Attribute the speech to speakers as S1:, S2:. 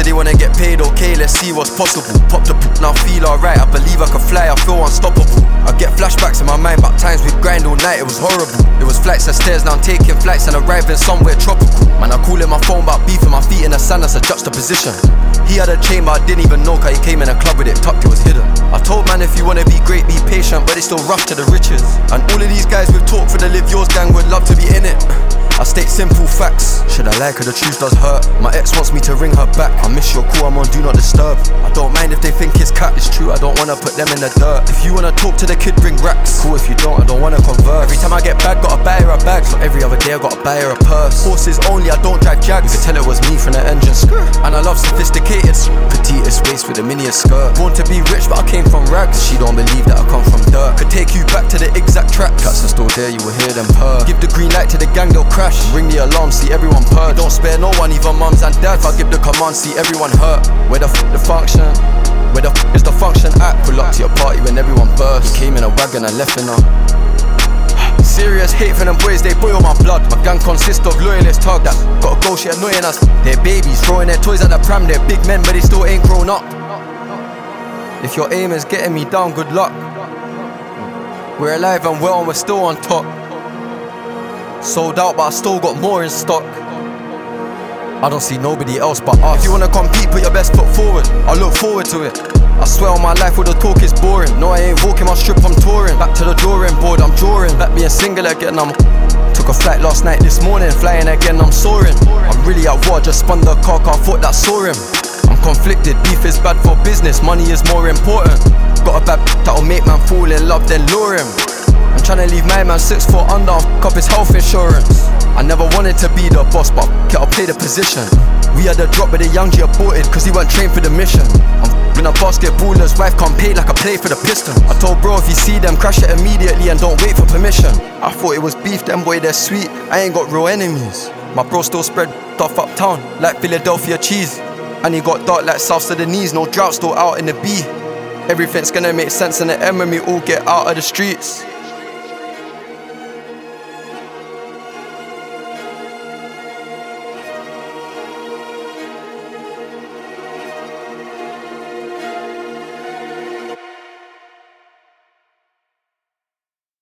S1: Everybody wanna get paid, okay, let's see what's possible. Pop the book, now feel alright, I believe I can fly, I feel unstoppable. I get flashbacks in my mind, but times we grind all night, it was horrible. It was flights and stairs, now I'm taking flights and arriving somewhere tropical. Man, I call in my phone about beefing my feet in the sand, that's a juxtaposition. He had a chain, but I didn't even know, cause he came in a club with it tucked, it was hidden. I told man, if you wanna be great, be patient, but they still rush to the riches. And all of these guys with talk for the Live Yours gang would love to be in it. I state simple facts. Should I like her? The truth does hurt. My ex wants me to ring her back. I miss your call, I'm on do not disturb. I don't mind if they think it's cat. It's true, I don't wanna put them in the dirt. If you wanna talk to the kid, bring racks. Cool, if you don't, I don't wanna converse. Every time I get back, gotta buy her a bag. So every other day I gotta buy her a purse. Horses only, I don't drive Jags. You could tell it was me from the engine. And I love sophisticated. Petitest waist with a miniest skirt. Born to be rich, but I came from rags. She don't believe that I come from dirt. Could take you back to the exact track. Cats are still there, you will hear them purr. Give the green light to the gang, they'll crash. Ring the alarm, see everyone purr. Don't spare no one, even mums and dads. If I give the command, see everyone hurt. Where the the function? Where the is the function at? Pull up to your party when everyone bursts. He came in a wagon and left in a serious hate for them boys, they boil my blood. My gang consists of loyalist thugs that gotta go shit annoying us. They're babies, throwing their toys at the pram. They're big men, but they still ain't grown up. If your aim is getting me down, good luck. We're alive and well and we're still on top. Sold out, but I still got more in stock. I don't see nobody else but us. If you wanna compete, put your best foot forward. I look forward to it. I swear on my life, all the talk is boring. No, I ain't walking my strip, I'm touring. Back to the drawing board, I'm drawing. Back being single again, I'm took a flight last night, this morning. Flying again, I'm soaring. I'm really at war, just spun the car, I thought that saw him. I'm conflicted, beef is bad for business, money is more important. Got a bad that'll make man fall in love, then lure him. I'm tryna leave my man 6 foot under, fuck up his health insurance. I never wanted to be the boss, but I'll play the position. We had a drop, but the young G aborted, cause he weren't trained for the mission. I'm in a basketballer's wife, can't pay like I play for the Pistons. I told bro, if you see them, crash it immediately and don't wait for permission. I thought it was beef, them boy, they're sweet, I ain't got real enemies. My bro still spread stuff uptown, like Philadelphia cheese. And he got dark like South Sudanese, no drought, still out in the B. Everything's gonna make sense in the end when we all get out of the streets.